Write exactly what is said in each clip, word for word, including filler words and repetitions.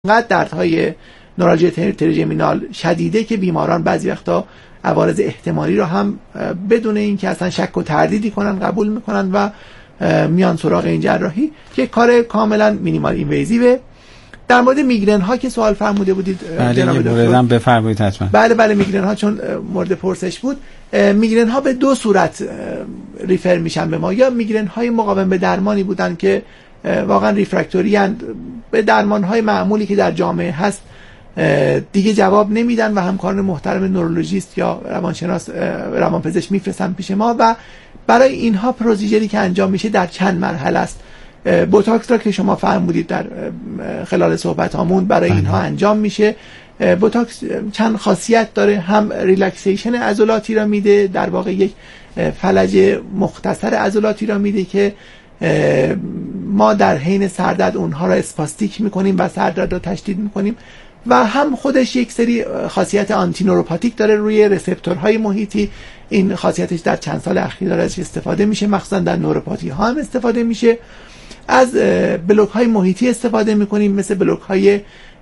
انقدر دردهای نورالژی تریجمینال شدیده که بیماران بعضی وقتا عوارض احتمالی رو هم بدون اینکه اصلا شک و تردیدی کنن قبول میکنن و میان سراغ این جراحی که کار کاملا مینیمال اینویزیوه. در مورد میگرن ها که سوال فرموده بودید جناب دکتر، بفرمایید حتما. بله بله میگرن ها چون مورد پرسش بود، میگرن ها به دو صورت ریفر میشن به ما. یا میگرن های مقاوم به درمانی بودن که واقعا ریفرکتوری اند، به درمان های معمولی که در جامعه هست دیگه جواب نمیدن و همکاران محترم نورولوژیست یا روانشناس روانپزشک میفرستن پیش ما و برای اینها پروسیجری که انجام میشه در چند مرحله است. بوتاکس را که شما فرمودید در خلال صحبت هامون برای اینها انجام میشه. بوتاکس چند خاصیت داره، هم ریلکسیشن عضلاتی را میده، در واقع یک فلج مختصر عضلاتی را میده که ما در حین سردرد اونها را اسپاستیک میکنیم و سردرد را تشدید میکنیم و هم خودش یک سری خاصیت آنتی نوروپاتیک داره روی رسپتورهای محیطی. این خاصیتش در چند سال اخیر داره ازش استفاده میشه، مخصوصا در نوروپاتی ها هم استفاده میشه. از بلوک های محیطی استفاده میکنیم مثل بلوک های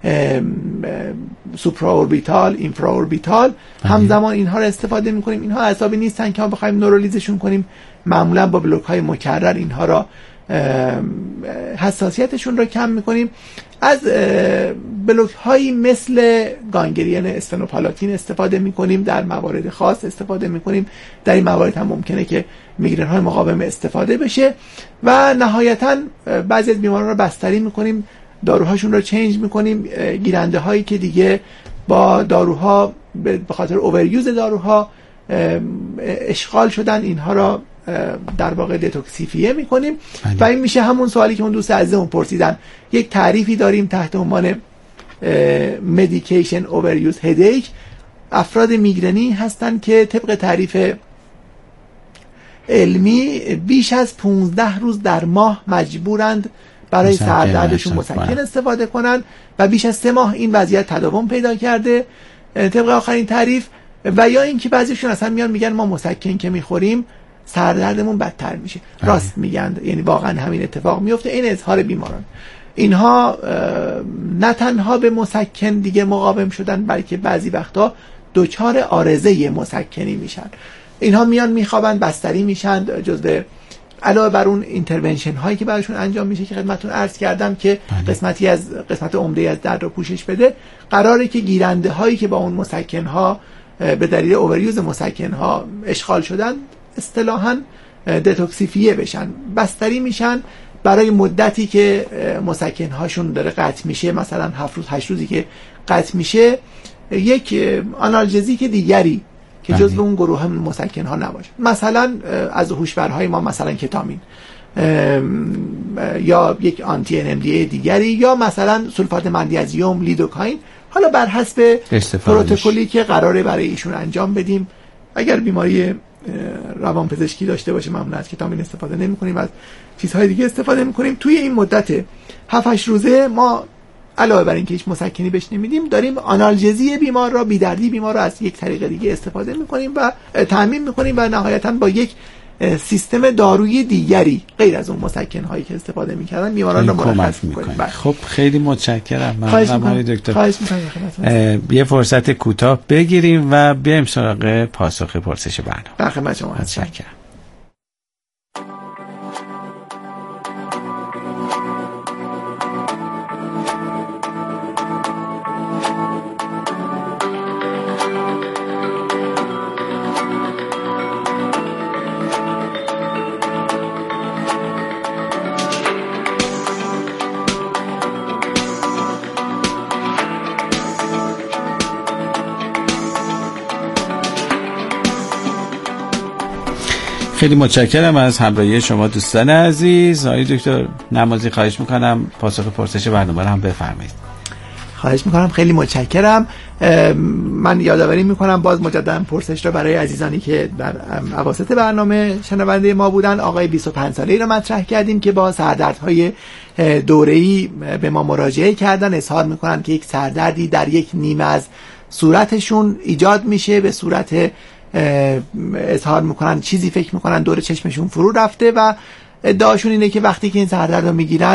سوپرا اوربیتال، اینفرا اوربیتال، همزمان اینها رو استفاده میکنیم. اینها اعصابی نیستن که ما بخوایم نورولیزشون کنیم، معمولا با بلوک های مکرر اینها را حساسیتشون رو کم میکنیم. از بلوک هایی مثل گانگرین استنوپالاتین استفاده میکنیم، در موارد خاص استفاده میکنیم، در این موارد هم ممکنه که میگرن های مقاوم استفاده بشه و نهایتا بعضی از بیماران رو بستری میکنیم، داروهاشون رو چنج میکنیم. گیرنده هایی که دیگه با داروها به خاطر اووریوز داروها اشغال شدن، اینها را در واقع دتوکسیفیه میکنیم و این میشه همون سوالی که اون دوست عزیزمون پرسیدن. یک تعریفی داریم تحت عنوان medication overuse headache. افراد میگرنی هستن که طبق تعریف علمی بیش از پانزده روز در ماه مجبورند برای سردردشون مسکن استفاده کنن و بیش از سه ماه این وضعیت تداوم پیدا کرده طبق آخرین تعریف. و یا اینکه بعضیشون اصلا میان میگن ما مسکن که میخوریم سردردمون بدتر میشه. راست میگن، یعنی واقعا همین اتفاق میفته. این اظهار بیماران، اینها نه تنها به مسکن دیگه مقاوم شدن بلکه بعضی وقتا دچار عارضه مسکنی میشن. اینها میان میخوابن، بستری میشن، جزء علاوه بر اون اینترونشن هایی که براشون انجام میشه که خدمتتون عرض کردم که بله. قسمتی از قسمت عمده از درد رو پوشش بده، قراره که گیرنده هایی که با اون مسکن ها به دلیل اووریوز مسکن ها اشغال شدن اصطلاحاً دتوکسیفیه بشن، بستری میشن برای مدتی که مسکن هاشون داره قطع میشه، مثلا هفت روز هشت روزی که قطع میشه، یک آنالژزیک دیگری که جزو اون گروه هم مسکن ها نباشه، مثلا از هوشبرهای ما مثلا کتامین یا یک آنتی ان ام دی ای دیگری یا مثلا سولفات مندیازیم، لیدوکاین، حالا بر حسب پروتکلی که قراره برای ایشون انجام بدیم. اگر بیماری روانپزشکی داشته باشه معمولا از کتامین استفاده نمی کنیم، از چیزهای دیگه استفاده می کنیم. توی این مدت هفت هشت روزه ما علاوه بر اینکه هیچ مسکنی بهش نمیدیم، داریم آنالژزی بیمار را، بیدردی بیمار را از یک طریق دیگه استفاده می کنیم و تامین می کنیم و نهایتا با یک سیستم دارویی دیگری غیر از اون مسکن هایی که استفاده می‌کردن بیماران رو مرخص می‌کنیم. خب خیلی متشکرم. ممنونم آقای دکتر. خواهش می‌کنم. یه فرصت کوتاه بگیریم و بیایم سراغ پاسخ پرسش برنامه. در خدمت شما هستم. متشکرم. خیلی متشکرم از همراهی شما دوستان عزیز. آقای دکتر نمازی خواهش میکنم پاسخ پرسش برنامه رو هم بفرمایید. خواهش میکنم، خیلی متشکرم. من یادآوری میکنم باز مجددا پرسش رو برای عزیزانی که در اواسط برنامه شنونده ما بودن. آقای بیست و پنج ساله‌ای رو مطرح کردیم که با سردردهای دوره‌ای به ما مراجعه کردن، اظهار میکنن که یک سردردی در یک نیمه از صورتشون ایجاد میشه، به صورت اظهار میکنن چیزی فکر میکنن دور چشمشون فرو رفته و ادعاشون اینه که وقتی که این سردرد رو میگیرن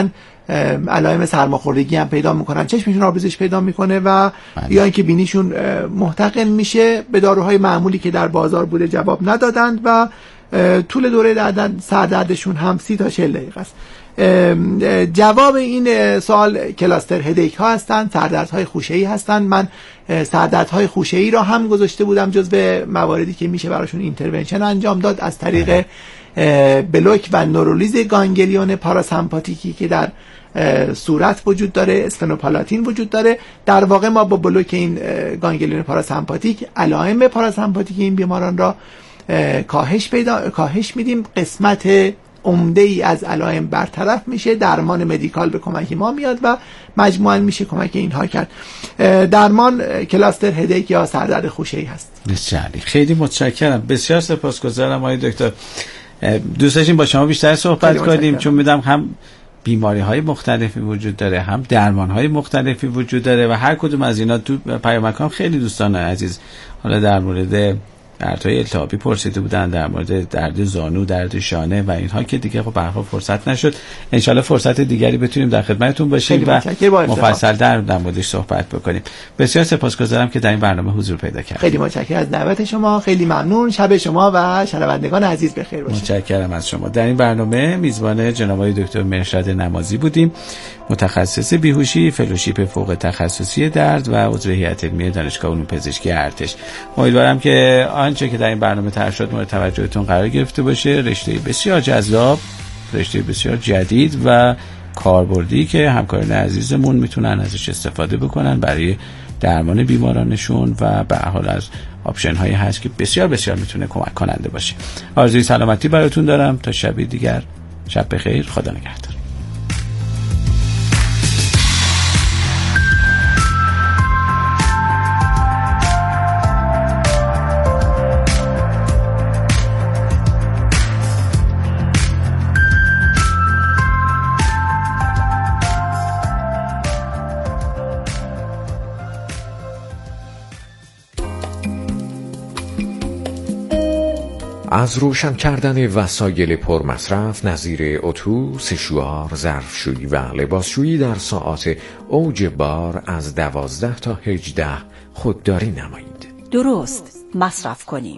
علائم سرماخوردگی هم پیدا میکنن، چشمشون آبریزش پیدا میکنه و بله. یا اینکه بینیشون محتقن میشه. به داروهای معمولی که در بازار بوده جواب ندادند و طول دوره دردن سردردشون هم سی تا چهل دقیقه است. جواب این سوال کلاستر هدیک ها هستند، سردردهای خوشه‌ای هستند. من سردردهای خوشه‌ای را هم گذاشته بودم جزو مواردی که میشه براشون اینترونشن انجام داد از طریق بلوک و نورولیز گانگلیون پاراسمپاتیکی که در صورت وجود داره، اسفنوپالاتین وجود داره. در واقع ما با بلوک این گانگلیون پاراسمپاتیک علائم پاراسمپاتیک این بیماران را کاهش پیدا کاهش میدیم. قسمت عمده ای از علائم برطرف میشه، درمان مدیکال به کمک ما میاد و مجموعاً میشه کمک اینها کرد. درمان کلاستر هدیک یا سردرد خوشه‌ای هست. بسیار خیلی متشکرم، بسیار سپاسگزارم آقای دکتر. دوست داشتیم با شما بیشتر صحبت کنیم چون میدم هم بیماری های مختلفی وجود داره، هم درمان های مختلفی وجود داره و هر کدوم از اینا تو پیامکام خیلی دوستان عزیز حالا در مورد دردهای التهابی پرسیده بودن، در مورد درد زانو، درد شانه و اینها که دیگه خب به هر حال فرصت نشد. ان شاء الله فرصت دیگری بتونیم در خدمتتون باشیم و مفصل در در موردش صحبت بکنیم. بسیار سپاسگزارم که در این برنامه حضور پیدا کردید. خیلی متشکرم از دعوت شما، خیلی ممنون. شب شما و شنوندگان عزیز بخیر باشه. متشکرم از شما. در این برنامه میزبان جناب آقای دکتر مرشد نمازی بودیم، متخصص بیهوشی، فلوشیپ فوق تخصصی درد و عضو هیئت علمی دانشگاه علوم پزشکی ارتش. امیدوارم که آنچه که در این برنامه طرح شد مورد توجهتون قرار گرفته باشه. رشته بسیار جذاب، رشته بسیار جدید و کاربردی که همکاران عزیزمون میتونن ازش استفاده بکنن برای درمان بیمارانشون و به هر حال از آپشن هایی هست که بسیار بسیار میتونه کمک کننده باشه. آرزوی سلامتی براتون دارم تا شب دیگر. شب بخیر، خدا نگهدار. از روشن کردن وسایل پرمصرف نظیر اتو، سشوار، ظرفشویی و لباسشویی در ساعات اوج بار از دوازده تا هجده خودداری نمایید. درست مصرف کنید.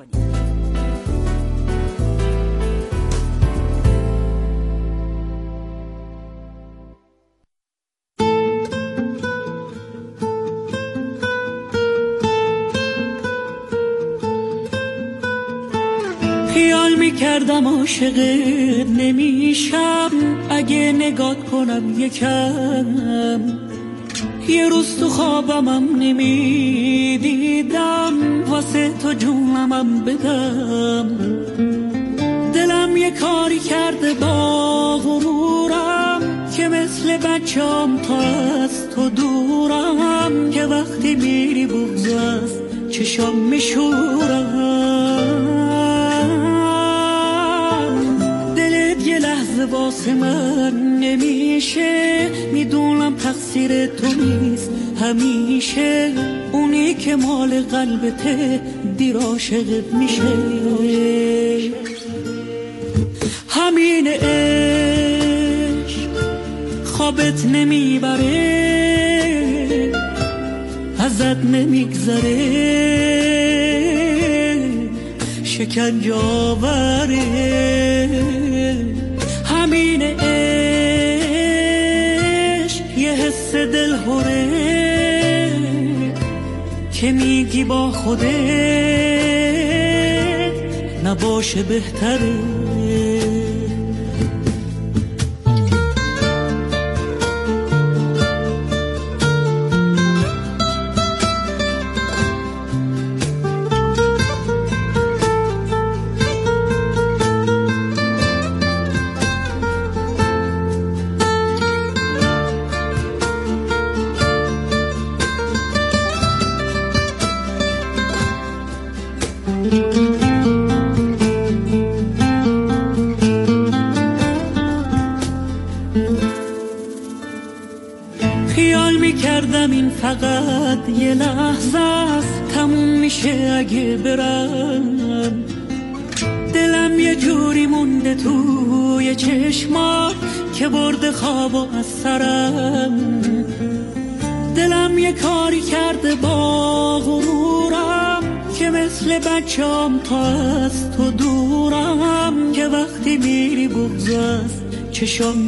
خیال میکردم عاشقت نمیشم اگه نگات کنم یکم، یه روز تو خوابمم نمیدیدم واسه تو جونمم بدم. دلم یه کاری کرده با غرورم که مثل بچه‌ام تا از تو دورم، که وقتی میری بغض از چشام میشورم. واسه من نمیشه، میدونم تقصیر تو نیست همیشه، اونی که مال قلبته دیر عاشقت میشه. همین عشق خوابت نمیبره، ازت نمیگذره، شکنجه آوره. همین عشق یه حس دلهوره که میگی با خودت نباشه بهتره. خیال میکردم این فقط یه لحظه است، تموم میشه اگه برم. دلم یه جوری مونده توی چشمات که برده خوابو از سرم. دلم یه کاری کرده با غرورم که مثل بچه‌ام تا از تو دورم، که وقتی میری بغض از چشام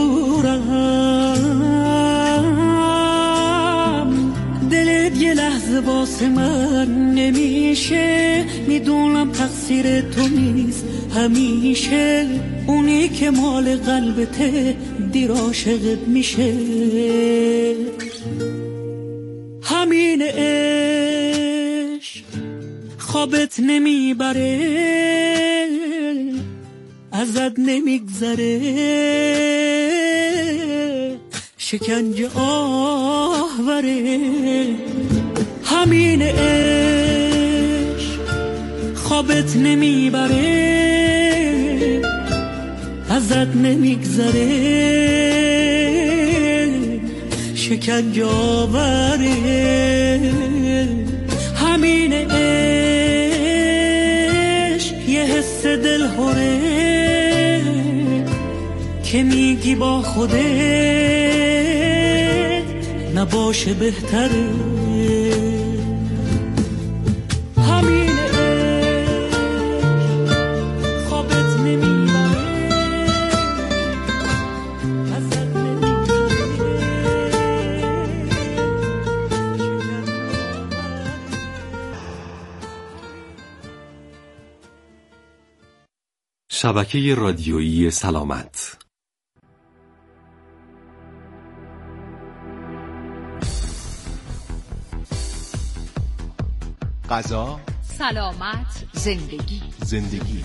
میشورم. دلت یه لحظه واسه من نمیشه، میدونم تقصیر تو نیست همیشه، اونی که مال قلبته دیر عاشقت میشه. همین عشق خوابت نمیبره، ازت نمیگذره، شکنجه آهوره. همین عشق خوابت نمیبره، ازت نمیگذره، شکنجه آوره. همین عشق یه حس دلهوره که میگی با خودت نباشه بهتره. همین عشق خوابت نمیبره، ازت شبکه رادیویی سلامت. غذا، سلامت، زندگی. زندگی.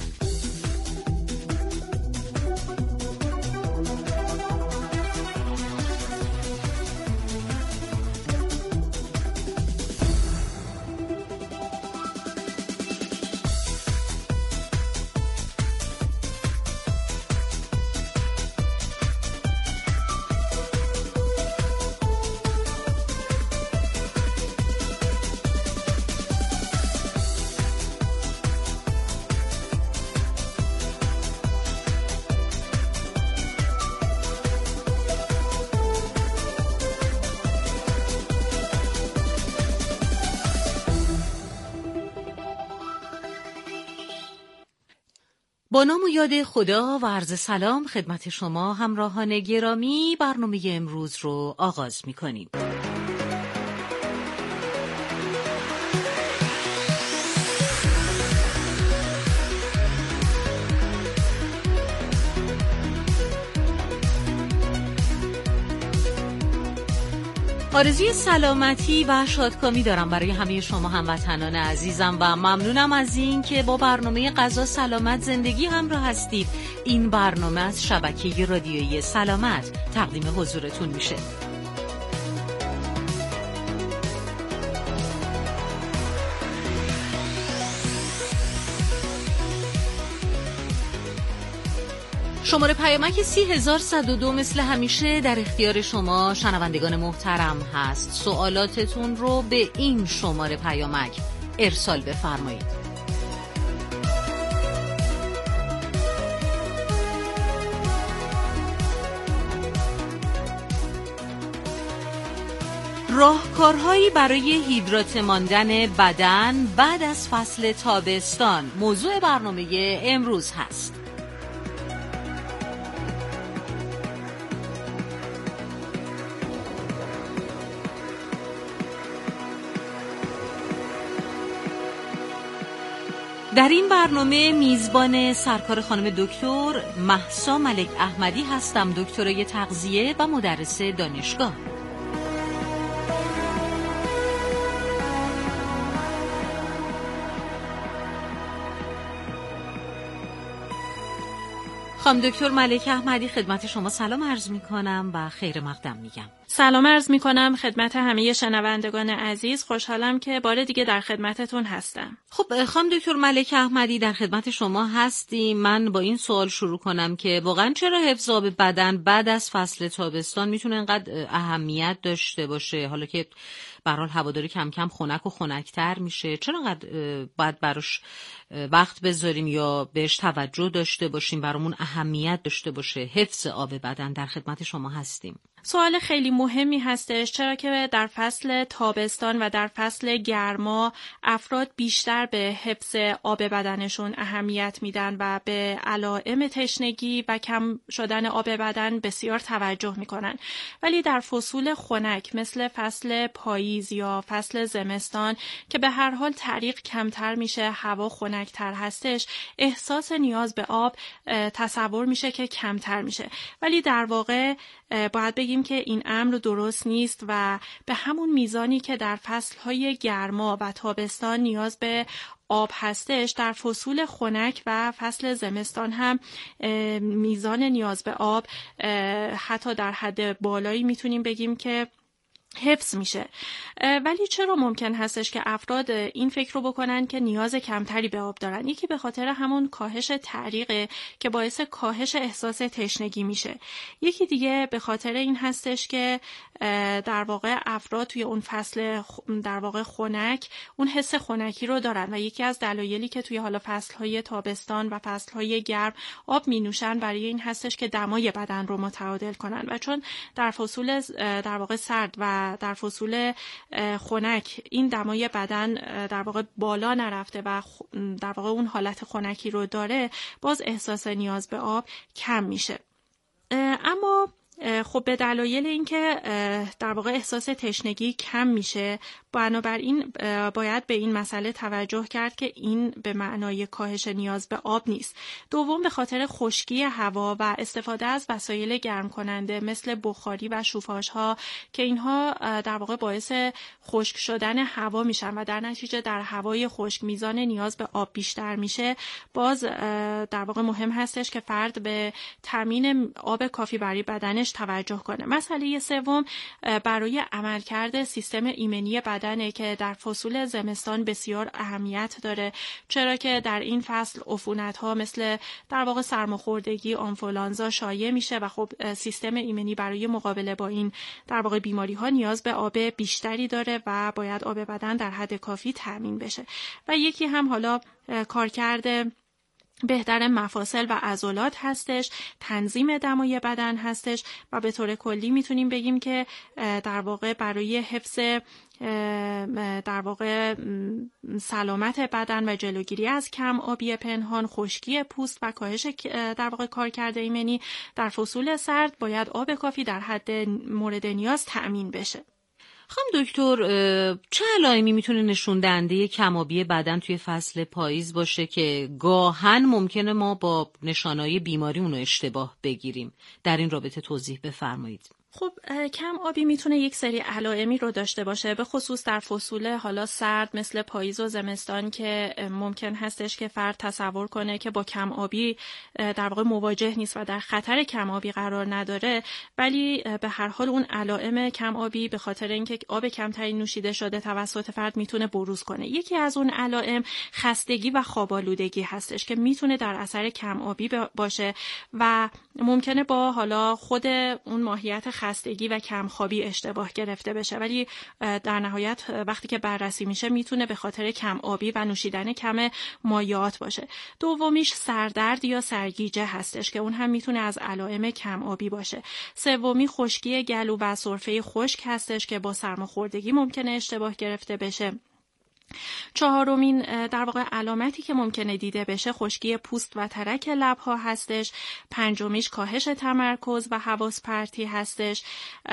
با نام و یاد خدا و عرض سلام خدمت شما همراهان گرامی، برنامه امروز رو آغاز می کنیم. آرزوی سلامتی و شادکامی دارم برای همه شما هموطنان عزیزم و ممنونم از این که با برنامه غذا سلامت زندگی همراه هستید. این برنامه از شبکه رادیویی سلامت تقدیم حضورتون میشه. شماره پیامک سی هزار صد و دو مثل همیشه در اختیار شما شنوندگان محترم هست. سوالاتتون رو به این شماره پیامک ارسال بفرمایید. راهکارهایی برای هیدراته ماندن بدن بعد از فصل تابستان موضوع برنامه امروز هست. در این برنامه میزبان سرکار خانم دکتر مهسا ملک احمدی هستم، دکترای تغذیه و مدرس دانشگاه. خانم دکتر ملک احمدی خدمت شما سلام عرض می کنم و خیر مقدم میگم. سلام عرض می کنم خدمت همه شنوندگان عزیز. خوشحالم که بار دیگه در خدمتتون هستم. خب خانم دکتر ملک احمدی در خدمت شما هستیم. من با این سوال شروع کنم که واقعا چرا حفظ آب بدن بعد از فصل تابستان میتونه اینقدر اهمیت داشته باشه، حالا که به هر حال هواداری کم کم خنک و خنک‌تر میشه؟ چرا انقدر باید براش وقت بذاریم یا بهش توجه داشته باشیم، برامون اهمیت داشته باشه حفظ آب بدن؟ در خدمت شما هستیم. سوال خیلی مهمی هستش، چرا که در فصل تابستان و در فصل گرما افراد بیشتر به حفظ آب بدنشون اهمیت میدن و به علائم تشنگی و کم شدن آب بدن بسیار توجه میکنن. ولی در فصول خنک مثل فصل پاییز یا فصل زمستان که به هر حال تعریق کمتر میشه، هوا خنکتر هستش، احساس نیاز به آب تصور میشه که کمتر میشه. ولی در واقع باید بگیم که این امر درست نیست و به همون میزانی که در فصلهای گرما و تابستان نیاز به آب هستش، در فصول خنک و فصل زمستان هم میزان نیاز به آب حتی در حد بالایی میتونیم بگیم که حفظ میشه. ولی چرا ممکن هستش که افراد این فکر رو بکنن که نیاز کمتری به آب دارن؟ یکی به خاطر همون کاهش تعریقه که باعث کاهش احساس تشنگی میشه. یکی دیگه به خاطر این هستش که در واقع افراد توی اون فصل در واقع خنک اون حس خنکی رو دارن و یکی از دلایلی که توی حالا فصلهای تابستان و فصلهای گرم آب می نوشن برای این هستش که دمای بدن رو متعادل کنن و چون در فصول در واقع سرد و در فصول خنک این دمای بدن در واقع بالا نرفته و در واقع اون حالت خنکی رو داره، باز احساس نیاز به آب کم میشه. اما خب به دلایل اینکه در واقع احساس تشنگی کم میشه، بنابراین باید به این مسئله توجه کرد که این به معنای کاهش نیاز به آب نیست. دوم به خاطر خشکی هوا و استفاده از وسایل گرم کننده مثل بخاری و شوفاژ ها که اینها در واقع باعث خشک شدن هوا میشن و در نتیجه در هوای خشک میزان نیاز به آب بیشتر میشه. باز در واقع مهم هستش که فرد به تامین آب کافی برای بدنش توجه کنه. مسئله سوم برای عملکرد سیستم ایمنی بدنه که در فصول زمستان بسیار اهمیت داره، چرا که در این فصل عفونت‌ها مثل در واقع سرماخوردگی، آنفولانزا شایع میشه و خب سیستم ایمنی برای مقابله با این در واقع بیماری‌ها نیاز به آب بیشتری داره و باید آب بدن در حد کافی تامین بشه. و یکی هم حالا کارکرد بهتر مفاصل و عضلات هستش، تنظیم دمای بدن هستش و به طور کلی میتونیم بگیم که در واقع برای حفظ در واقع سلامت بدن و جلوگیری از کم آبی پنهان، خشکی پوست و کاهش در واقع کارکرد ایمنی در فصول سرد باید آب کافی در حد مورد نیاز تأمین بشه. خانم دکتر، چه علائمی میتونه نشون دهنده کم‌آبی بدن توی فصل پاییز باشه که گاهن ممکنه ما با نشانه‌های بیماری اونو اشتباه بگیریم؟ در این رابطه توضیح بفرمایید. خب کم آبی میتونه یک سری علائمی رو داشته باشه، به خصوص در فصول حالا سرد مثل پاییز و زمستان که ممکن هستش که فرد تصور کنه که با کم آبی در واقع مواجه نیست و در خطر کم آبی قرار نداره، ولی به هر حال اون علائم کم آبی به خاطر اینکه آب کمتری نوشیده شده توسط فرد میتونه بروز کنه. یکی از اون علائم خستگی و خواب‌آلودگی هستش که میتونه در اثر کم آبی باشه و ممکنه با حالا خود اون ماهیت خستگی و کمخوابی اشتباه گرفته بشه، ولی در نهایت وقتی که بررسی میشه میتونه به خاطر کم آبی و نوشیدن کم مایعات باشه. دومیش سردرد یا سرگیجه هستش که اون هم میتونه از علائم کم آبی باشه. سومی خشکی گلو و سرفه خشک هستش که با سرماخوردگی ممکنه اشتباه گرفته بشه. چهارمین در واقع علامتی که ممکنه دیده بشه خشکی پوست و ترک لب‌ها هستش. پنجمیش کاهش تمرکز و حواس پرتی هستش.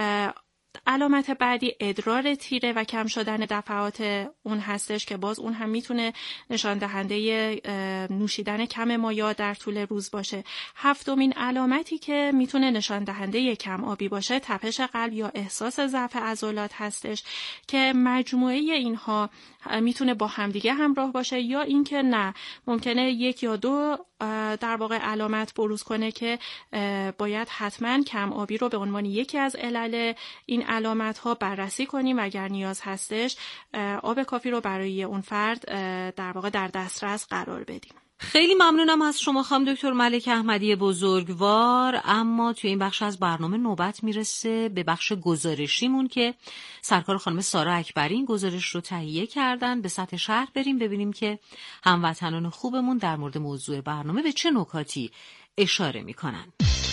علامت بعدی ادرار تیره و کم شدن دفعات اون هستش که باز اون هم میتونه نشان دهنده نوشیدن کم مایع در طول روز باشه. هفتمین علامتی که میتونه نشان دهنده کم آبی باشه تپش قلب یا احساس ضعف عضلات هستش که مجموعه اینها میتونه با همدیگه همراه باشه یا اینکه نه ممکنه یک یا دو در واقع علامت بروز کنه که باید حتما کم آبی رو به عنوان یکی از علل این این علامت‌ها بررسی کنیم و اگر نیاز هستش آب کافی رو برای اون فرد در واقع در دسترس قرار بدیم. خیلی ممنونم از شما خانم دکتر ملک احمدی بزرگوار. اما توی این بخش از برنامه نوبت میرسه به بخش گزارشیمون که سرکار خانم سارا اکبری این گزارش رو تهیه کردن. به سطح شهر بریم ببینیم که هموطنان خوبمون در مورد موضوع برنامه به چه نکاتی اشاره میکنن.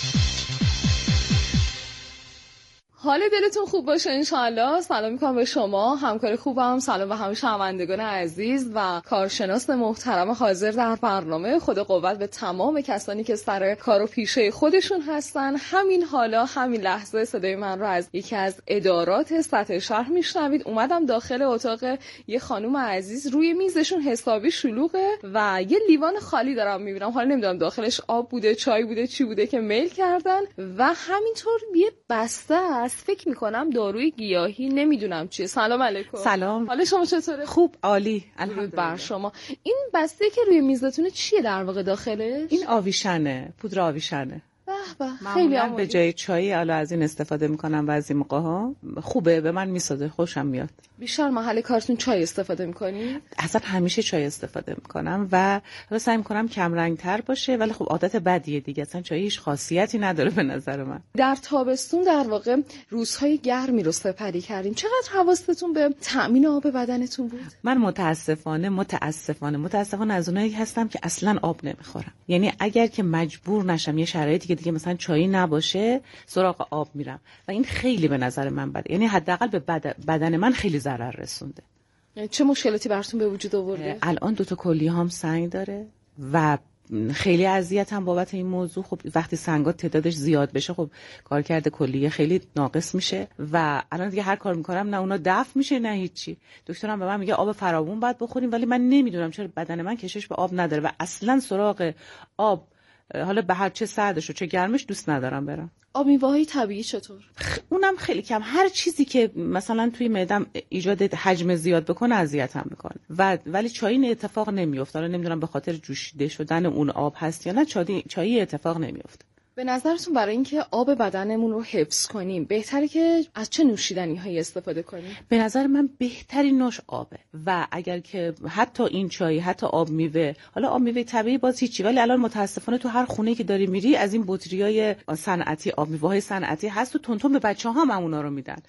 حال دلتون خوب باشه انشالله. سلام میکنم به شما همکار خوبم، سلام به همه شنوندگان عزیز و کارشناس محترم حاضر در برنامه. خدا قوت به تمام کسانی که سر کار و پیشه خودشون هستن. همین حالا همین لحظه صدای من رو از یکی از ادارات سطح شهر میشنوید. اومدم داخل اتاق یه خانم عزیز، روی میزشون حسابی شلوغه و یه لیوان خالی دارم میبینم. حالا نمیدونم داخلش آب بوده، چای بوده، چی بوده که میل کردن و همینطور یه بسته فکر میکنم داروی گیاهی، نمیدونم چیه. سلام علیکم. سلام. حال شما چطوره؟ خوب، عالی، الحمدلله. بر شما. این بسته که روی میزتونه چیه در واقع داخلش؟ این آویشنه، پودر آویشنه. به به، خیلی عالی. به جای چای حالا از این استفاده میکنم بعضی موقع‌ها. خوبه، به من میساده، خوشم میاد. بیشتر محل کارتون چای استفاده میکنی؟ اصلا همیشه چای استفاده میکنم و حالا سعی میکنم کم رنگ تر باشه، ولی خب عادت بدیه دیگه. اصلا چای هیچ خاصیتی نداره به نظر من. در تابستون در واقع روزهای گرمی رو سپری کردیم. چقدر حواستون به تأمین آب بدنتون بود؟ من متاسفانه متاسفانه متاسفانه از اونایی هستم که اصلا آب نمیخورم. یعنی اگر که مجبور نشم یه شرایطی که دیگه مثلا چایی نباشه سراغ آب میرم و این خیلی به نظر من بده. یعنی حداقل به بدن من خیلی ضرر رسونده. چه مشکلاتی براتون به وجود آورده؟ الان دو تا کلیه هم سنگ داره و خیلی اذیتم بابت این موضوع. خب وقتی سنگات تعدادش زیاد بشه خب کارکرد کلیه خیلی ناقص میشه و الان دیگه هر کار میکنم نه اونا دفع میشه نه هیچی. دکترم به من میگه آب فراوون باید بخوریم، ولی من نمیدونم چرا بدن من کشش به آب نداره و اصلا سراغ آب، حالا به هر چه سردش و چه گرمش، دوست ندارم برم. آب میوه‌های طبیعی چطور؟ خ... اونم خیلی کم. هر چیزی که مثلا توی معدم ایجاد حجم زیاد بکنه اذیتم میکنه و ولی چای این اتفاق نمیفته. حالا نمیدونم به خاطر جوشیده شدن اون آب هست یا نه، چای چای اتفاق نمیفته. به نظرتون برای اینکه آب بدنمون رو حفظ کنیم بهتره که از چه نوشیدنی‌هایی استفاده کنیم؟ به نظر من بهترین نوش آبه و اگر که حتی این چای، حتی آب میوه، حالا آب میوه طبیعی باز هیچی، ولی الان متاسفانه تو هر خونه‌ای که داری میری از این بطریای صنعتی، آب میوه‌های صنعتی هست و تونتون به بچه‌ها هم اونا رو میدن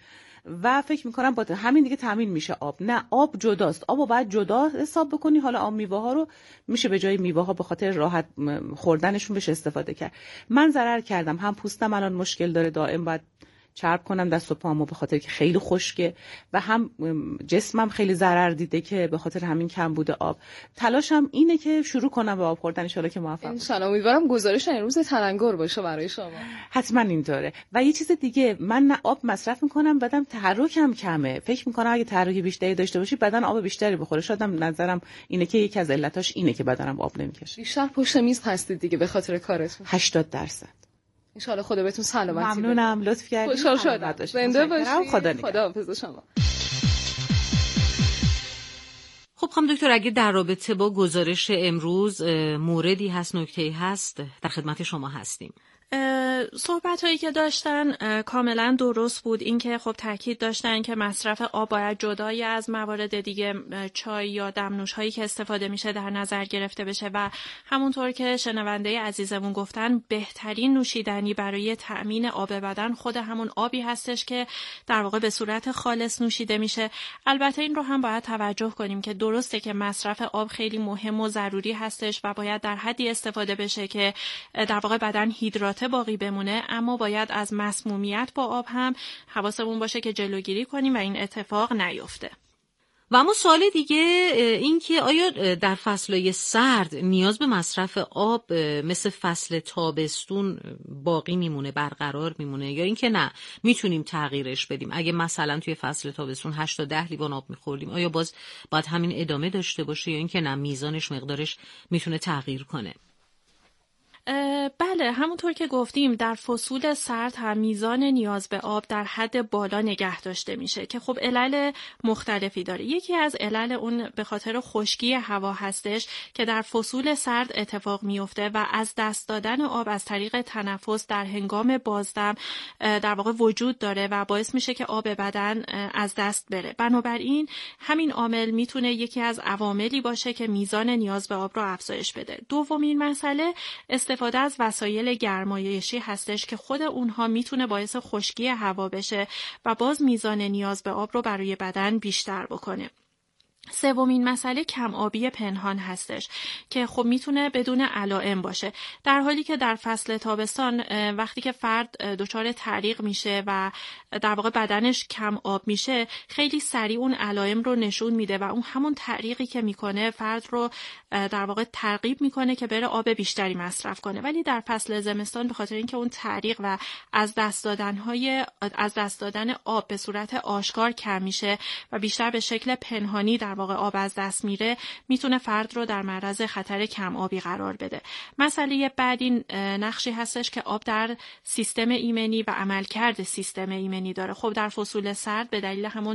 و فکر میکنم با همین دیگه تامین میشه آب. نه، آب جداست. آبو باید جدا حساب بکنی. حالا آب میوه ها رو میشه به جای میوه ها به خاطر راحت خوردنشون بشه استفاده کرد. من ضرر کردم، هم پوستم الان مشکل داره، دائم باید چرب کنم دست و پامو به خاطر که خیلی خشکه و هم جسمم خیلی ضرر دیده که به خاطر همین کم بوده آب. تلاشم اینه که شروع کنم به آب خوردن، ان شاءالله که موفق ان شاءالله. امیدوارم گزارش امروز تلنگر باشه برای شما. حتما اینطوره. و یه چیز دیگه، من نه آب مصرف میکنم بدم تحرکم کمه. فکر میکنم اگه تحرک بیشتری داشته باشی بدن آب بیشتری بخوره. شادم نظرم اینه که یکی از علتاش اینه که بدنم آب نمیکشه. بیشتر پشت میز هستید دیگه به خاطر کارتون. هشتاد درصد. ان شاء الله خدا بهتون سلامتی بده. ممنونم، لطف کردید. خوشحال شدم. زنده باشید. خدا خداحافظ شما. خب خانم دکتر، اگه در رابطه با گزارش امروز موردی هست، نکته‌ای هست، در خدمت شما هستیم. صحبت هایی که داشتن کاملا درست بود. این که خب تاکید داشتن که مصرف آب باید جدای از موارد دیگه، چای یا دمنوش هایی که استفاده میشه، در نظر گرفته بشه و همونطور که شنونده عزیزمون گفتن بهترین نوشیدنی برای تأمین آب بدن خود همون آبی هستش که در واقع به صورت خالص نوشیده میشه. البته این رو هم باید توجه کنیم که درسته که مصرف آب خیلی مهم و ضروری هستش و باید در حدی استفاده بشه که در واقع بدن هیدرات باقی بمونه، اما باید از مسمومیت با آب هم حواسمون باشه که جلوگیری کنیم و این اتفاق نیفته. و اما سوال دیگه این که آیا در فصلهای سرد نیاز به مصرف آب مثل فصل تابستون باقی میمونه، برقرار میمونه، یا اینکه نه میتونیم تغییرش بدیم؟ اگه مثلا توی فصل تابستون هشت تا ده لیوان آب میخوردیم آیا باز باید همین ادامه داشته باشه یا اینکه نه میزانش، مقدارش میتونه تغییر کنه؟ بله، همونطور که گفتیم در فصول سرد هم میزان نیاز به آب در حد بالا نگه داشته میشه که خب علل مختلفی داره. یکی از علل اون به خاطر خشکی هوا هستش که در فصول سرد اتفاق میفته و از دست دادن آب از طریق تنفس در هنگام بازدم در واقع وجود داره و باعث میشه که آب بدن از دست بره. بنابراین همین عامل میتونه یکی از عواملی باشه که میزان نیاز به آب رو افزایش بده. دومین مسئله استفاده از وسایل گرمایشی هستش که خود اونها میتونه باعث خشکی هوا بشه و باز میزان نیاز به آب رو برای بدن بیشتر بکنه. سومین مسئله کم آبی پنهان هستش که خب میتونه بدون علائم باشه، در حالی که در فصل تابستان وقتی که فرد دچار تعریق میشه و در واقع بدنش کم آب میشه خیلی سریع اون علائم رو نشون میده و اون همون تعریقی که میکنه فرد رو در واقع ترغیب میکنه که بره آب بیشتری مصرف کنه. ولی در فصل زمستان به خاطر اینکه اون تعریق و از دست دادنهای از دست دادن آب به صورت آشکار کم میشه و بیشتر به شکل پنهانی در واقع آب از دست میره، میتونه فرد رو در معرض خطر کم آبی قرار بده. مسئله بعدی نقشی هستش که آب در سیستم ایمنی و عملکرد سیستم ایمنی داره. خب در فصول سرد به دلیل همون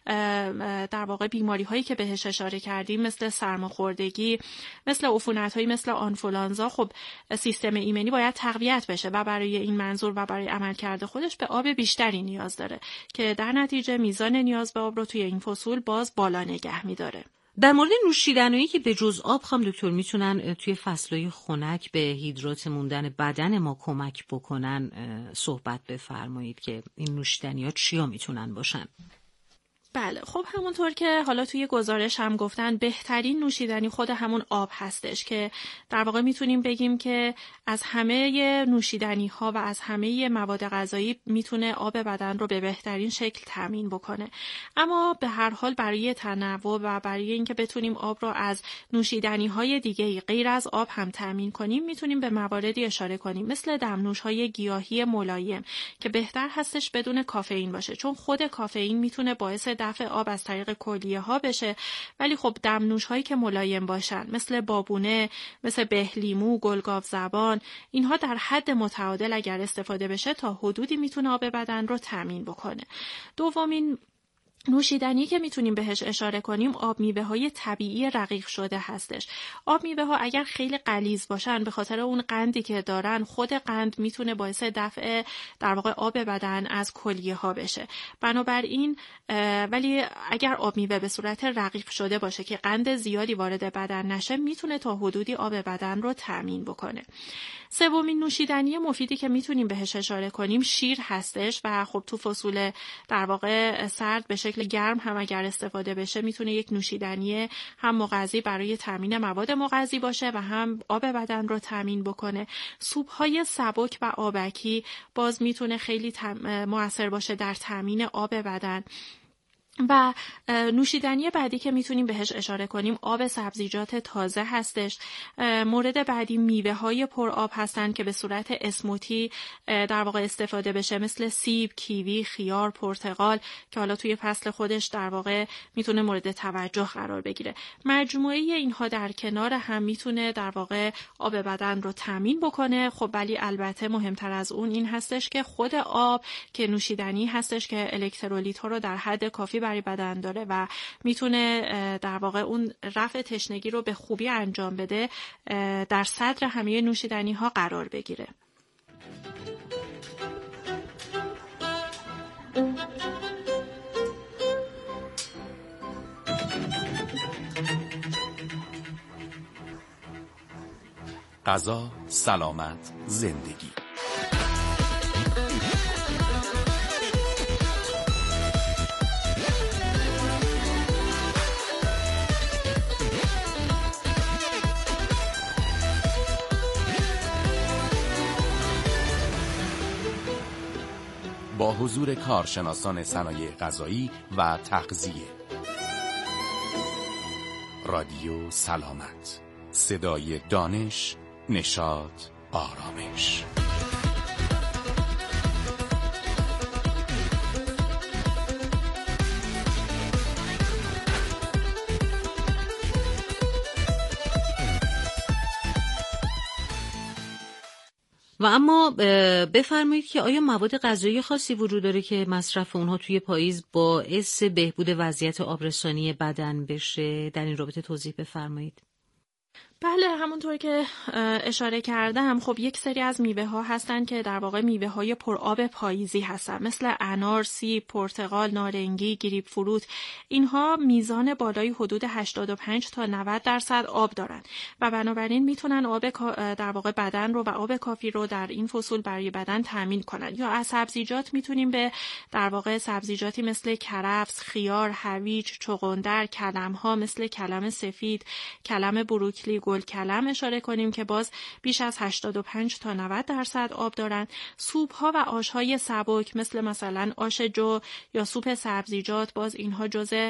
در واقع بیماری هایی که بهش اشاره کردیم مثل سرماخوردگی، مثل عفونت هایی مثل آنفولانزا، خب سیستم ایمنی باید تقویت بشه و برای این منظور و برای عملکرد خودش به آب بیشتری نیاز داره که در نتیجه میزان نیاز به آب رو توی این فصول باز بالا نگه می‌داره. در مورد نوشیدنیایی که به جز آب خام دکتر میتونن توی فصلهای خنک به هیدرات موندن بدن ما کمک بکنن صحبت بفرمایید که این نوشیدنی‌ها چیا میتونن باشن؟ بله، خب همونطور که حالا توی گزارش هم گفتن بهترین نوشیدنی خود همون آب هستش که در واقع میتونیم بگیم که از همه نوشیدنی ها و از همه مواد غذایی میتونه آب بدن رو به بهترین شکل تامین بکنه. اما به هر حال برای تنوع و برای اینکه بتونیم آب رو از نوشیدنی های دیگه غیر از آب هم تامین کنیم میتونیم به مواردی اشاره کنیم مثل دمنوش های گیاهی ملایم که بهتر هستش بدون کافئین باشه، چون خود کافئین میتونه باعث دفع آب از طریق کلیه ها بشه. ولی خب دمنوش هایی که ملایم باشن مثل بابونه، مثل بهلیمو، گلگاو زبان، اینها در حد متعادل اگر استفاده بشه تا حدودی میتونه آب بدن رو تامین بکنه. دومین نوشیدنی که میتونیم بهش اشاره کنیم آب میوه های طبیعی رقیق شده هستش. آب میوه ها اگر خیلی غلیظ باشن به خاطر اون قندی که دارن، خود قند میتونه باعث دفع در واقع آب بدن از کلیه ها بشه. بنابراین ولی اگر آب میوه به صورت رقیق شده باشه که قند زیادی وارد بدن نشه میتونه تا حدودی آب بدن رو تامین بکنه. سومین نوشیدنی مفیدی که میتونیم بهش اشاره کنیم شیر هستش و خب تو فصول در واقع سرد به شکل گرم هم اگر استفاده بشه میتونه یک نوشیدنی هم مغذی برای تامین مواد مغذی باشه و هم آب بدن رو تامین بکنه. سوپ‌های سبک و آبکی باز میتونه خیلی تم... مؤثر باشه در تامین آب بدن. و نوشیدنی بعدی که میتونیم بهش اشاره کنیم آب سبزیجات تازه هستش. مورد بعدی میوه های پر آب هستن که به صورت اسموتی در واقع استفاده بشه مثل سیب، کیوی، خیار، پرتقال که حالا توی فصل خودش در واقع میتونه مورد توجه قرار بگیره. مجموعه اینها در کنار هم میتونه در واقع آب بدن رو تامین بکنه. خب ولی البته مهمتر از اون این هستش که خود آب که نوشیدنی هستش که الکترولیت ها رو در حد کافی برای بدن داره و میتونه در واقع اون رفع تشنگی رو به خوبی انجام بده، در صدر همه نوشیدنی ها قرار بگیره. غذا، سلامت، زندگی. با حضور کارشناسان صنایع غذایی و تغذیه. رادیو سلامت، صدای دانش، نشاط، آرامش. و اما بفرمایید که آیا مواد غذایی خاصی وجود داره که مصرف اونها توی پاییز باعث بهبود وضعیت آبرسانی بدن بشه؟ در این رابطه توضیح بفرمایید. بله، همونطور که اشاره کردم، خب یک سری از میوه ها هستن که در واقع میوه های پرآب پاییزی هستن، مثل انار، سیب، پرتقال، نارنگی، گریپ فروت. اینها میزان بالای حدود هشتاد و پنج تا نود درصد آب دارن و بنابراین میتونن آب در واقع بدن رو و آب کافی رو در این فصول برای بدن تامین کنن. یا از سبزیجات میتونیم به در واقع سبزیجاتی مثل کرفس، خیار، هویج، چغندر، کلم ها مثل کلم سفید، کلم بروکلی، گل کلم اشاره کنیم که باز بیش از هشتاد و پنج تا نود درصد آب دارن. سوپ ها و آش های سبک مثل مثلا آش جو یا سوپ سبزیجات، باز اینها جزء